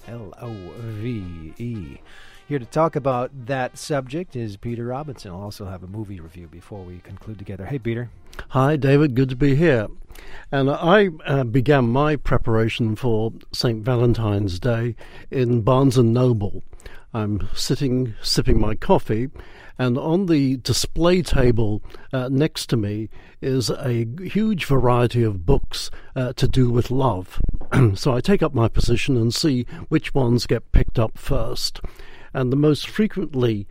Speaker 1: Love. Here to talk about that subject is Peter Robinson. I'll also have a movie review before we conclude together. Hey, Peter.
Speaker 10: Hi, David. Good to be here. And I began my preparation for St. Valentine's Day in Barnes & Noble. I'm sitting, sipping my coffee, and on the display table next to me is a huge variety of books to do with love. So I take up my position and see which ones get picked up first. And the most frequently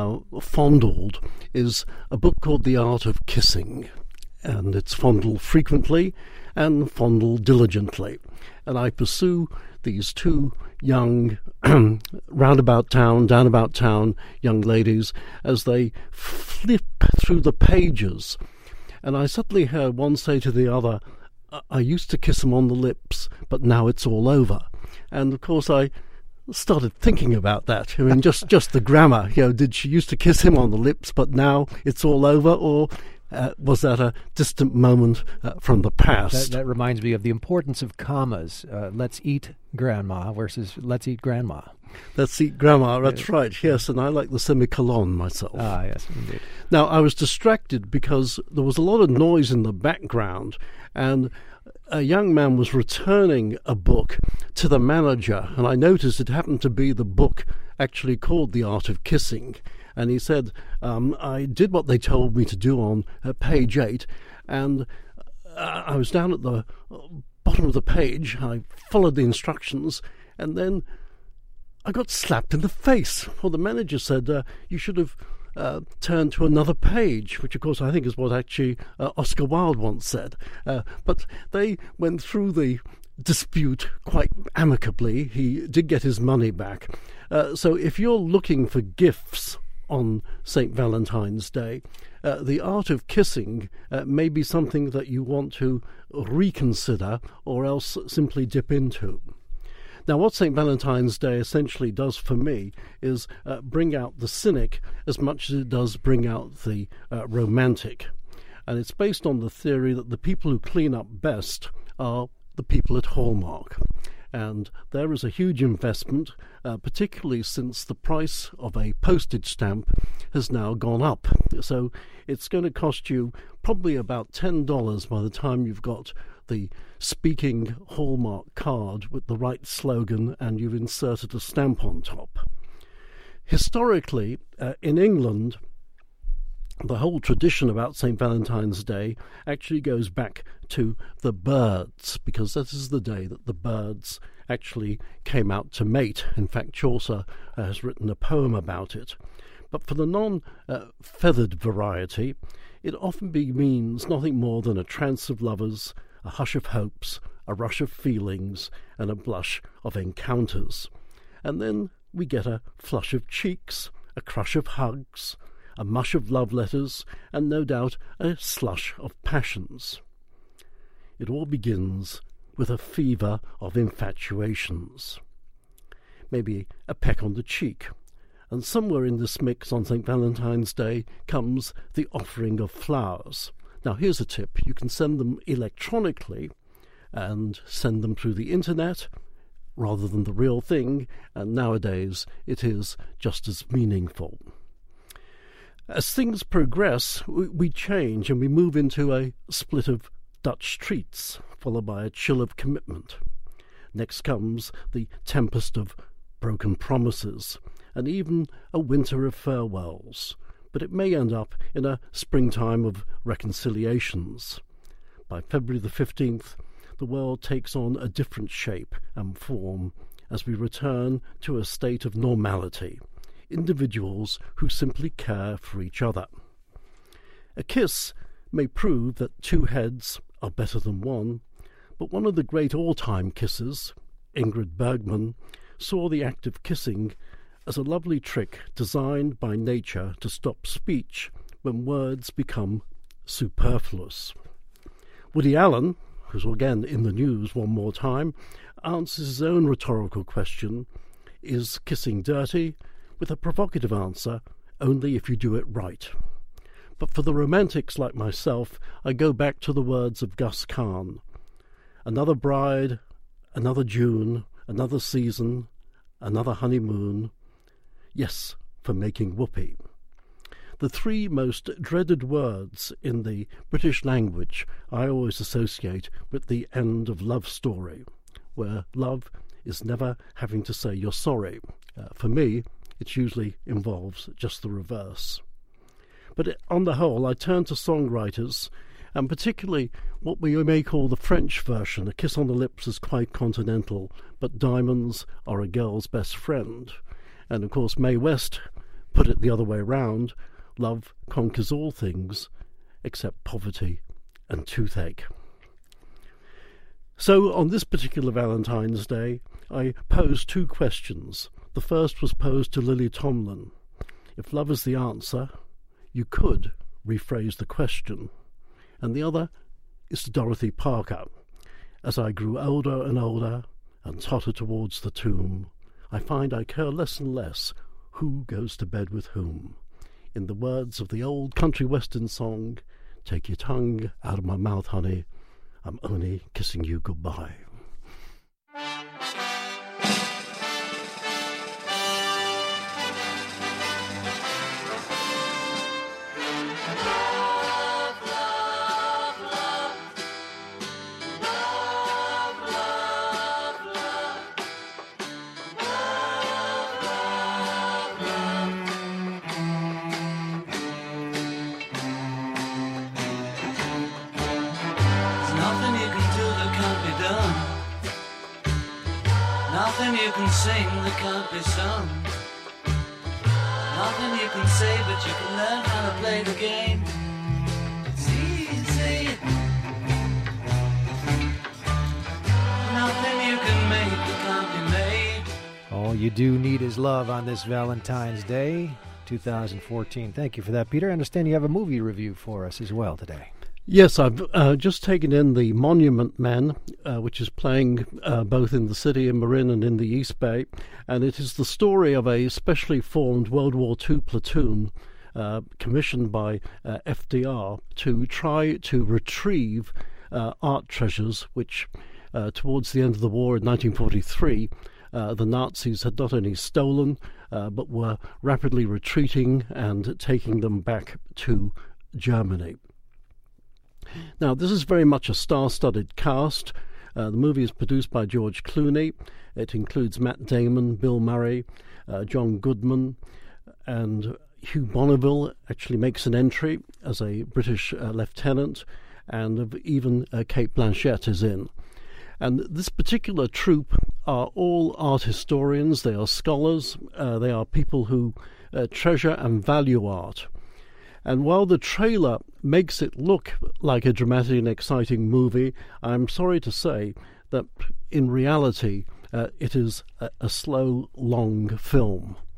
Speaker 10: fondled is a book called The Art of Kissing. And it's fondled frequently and fondled diligently. And I pursue these two young, roundabout town, downabout town young ladies as they flip through the pages. And I suddenly heard one say to the other, I used to kiss them on the lips, but now it's all over. And of course I started thinking about that. I mean, just the grammar. Did she used to kiss him on the lips, but now it's all over, or was that a distant moment from the past?
Speaker 1: That reminds me of the importance of commas. Let's eat grandma versus let's eat grandma.
Speaker 10: Let's eat grandma, that's right, yes, and I like the semicolon myself.
Speaker 1: Ah, yes, indeed.
Speaker 10: Now, I was distracted because there was a lot of noise in the background, and a young man was returning a book to the manager, and I noticed it happened to be the book actually called The Art of Kissing. And he said, I did what they told me to do on page 8, and I was down at the bottom of the page. I followed the instructions, and then I got slapped in the face. Well, the manager said, you should have turned to another page, which, of course, I think is what actually Oscar Wilde once said. But they went through the dispute quite amicably. He did get his money back. So if you're looking for gifts on St. Valentine's Day, The Art of Kissing may be something that you want to reconsider or else simply dip into. Now, what St. Valentine's Day essentially does for me is bring out the cynic as much as it does bring out the romantic. And it's based on the theory that the people who clean up best are the people at Hallmark. And there is a huge investment, particularly since the price of a postage stamp has now gone up. So it's going to cost you probably about $10 by the time you've got the speaking Hallmark card with the right slogan and you've inserted a stamp on top. Historically, in England, the whole tradition about St. Valentine's Day actually goes back to the birds, because that is the day that the birds actually came out to mate. In fact, Chaucer has written a poem about it. But for the non-feathered variety, it often means nothing more than a trance of lovers, a hush of hopes, a rush of feelings, and a blush of encounters. And then we get a flush of cheeks, a crush of hugs, a mush of love letters, and no doubt a slush of passions. It all begins with a fever of infatuations. Maybe a peck on the cheek, and somewhere in this mix on St. Valentine's Day comes the offering of flowers. Now here's a tip. You can send them electronically and send them through the internet rather than the real thing, and nowadays it is just as meaningful. As things progress, we change and we move into a split of Dutch treats, followed by a chill of commitment. Next comes the tempest of broken promises, and even a winter of farewells, but it may end up in a springtime of reconciliations. By February the 15th, the world takes on a different shape and form as we return to a state of normality, individuals who simply care for each other. A kiss may prove that two heads are better than one, but one of the great all-time kissers, Ingrid Bergman, saw the act of kissing as a lovely trick designed by nature to stop speech when words become superfluous. Woody Allen, who's again in the news one more time, answers his own rhetorical question, is kissing dirty, with a provocative answer, only if you do it right. But for the romantics like myself, I go back to the words of Gus Kahn. Another bride, another June, another season, another honeymoon. Yes, for making whoopee. The three most dreaded words in the British language I always associate with the end of love story, where love is never having to say you're sorry. For me, it usually involves just the reverse. But on the whole, I turn to songwriters, and particularly what we may call the French version. A kiss on the lips is quite continental, but diamonds are a girl's best friend. And of course, Mae West put it the other way round. Love conquers all things except poverty and toothache. So on this particular Valentine's Day, I posed two questions. The first was posed to Lily Tomlin. If love is the answer, you could rephrase the question. And the other is to Dorothy Parker. As I grew older and older and tottered towards the tomb, I find I care less and less who goes to bed with whom. In the words of the old country western song, take your tongue out of my mouth, honey, I'm only kissing you goodbye.
Speaker 11: Nothing you can sing that can't be sung. Nothing you can say, but you can learn how to play the game. It's easy. Nothing you can make that can't be made.
Speaker 1: All you do need is love on this Valentine's Day, 2014. Thank you for that, Peter. I understand you have a movie review for us as well today.
Speaker 10: Yes, I've just taken in The Monument Men, which is playing both in the city in Marin and in the East Bay, and it is the story of a specially formed World War II platoon commissioned by FDR to try to retrieve art treasures which, towards the end of the war in 1943, the Nazis had not only stolen, but were rapidly retreating and taking them back to Germany. Now, this is very much a star-studded cast. The movie is produced by George Clooney. It includes Matt Damon, Bill Murray, John Goodman, and Hugh Bonneville actually makes an entry as a British lieutenant, and even Cate Blanchett is in. And this particular troupe are all art historians. They are scholars. They are people who treasure and value art. And while the trailer makes it look like a dramatic and exciting movie, I'm sorry to say that in reality it is a slow, long film.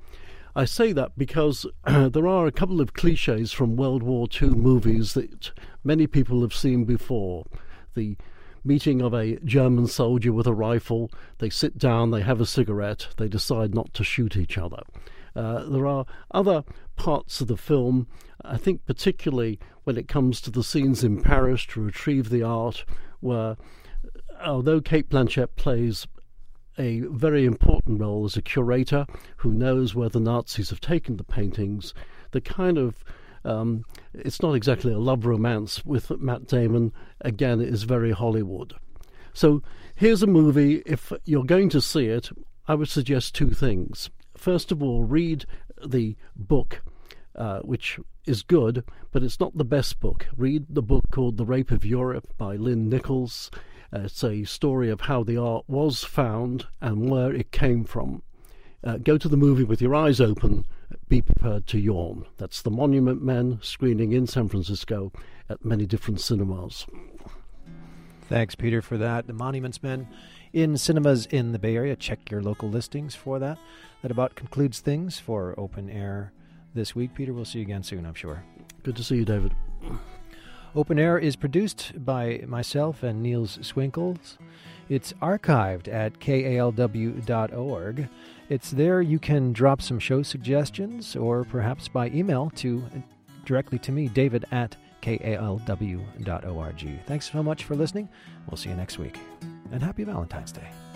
Speaker 10: I say that because there are a couple of cliches from World War II movies that many people have seen before. The meeting of a German soldier with a rifle, they sit down, they have a cigarette, they decide not to shoot each other. There are other parts of the film, I think particularly when it comes to the scenes in Paris to retrieve the art, where although Cate Blanchett plays a very important role as a curator who knows where the Nazis have taken the paintings, the kind of it's not exactly a love romance with Matt Damon. Again, it is very Hollywood. So here's a movie. If you're going to see it, I would suggest two things. First of all, read the book, which is good, but it's not the best book. Read the book called The Rape of Europe by Lynn Nichols. It's a story of how the art was found and where it came from. Go to the movie with your eyes open. Be prepared to yawn. That's The Monument Men, screening in San Francisco at many different cinemas.
Speaker 1: Thanks, Peter, for that. The Monuments Men in cinemas in the Bay Area. Check your local listings for that. That about concludes things for Open Air this week. Peter, we'll see you again soon, I'm sure.
Speaker 10: Good to see you, David.
Speaker 1: Open Air is produced by myself and Niels Swinkels. It's archived at kalw.org. It's there you can drop some show suggestions or perhaps by email directly to me, David at kalw.org. Thanks so much for listening. We'll see you next week. And happy Valentine's Day.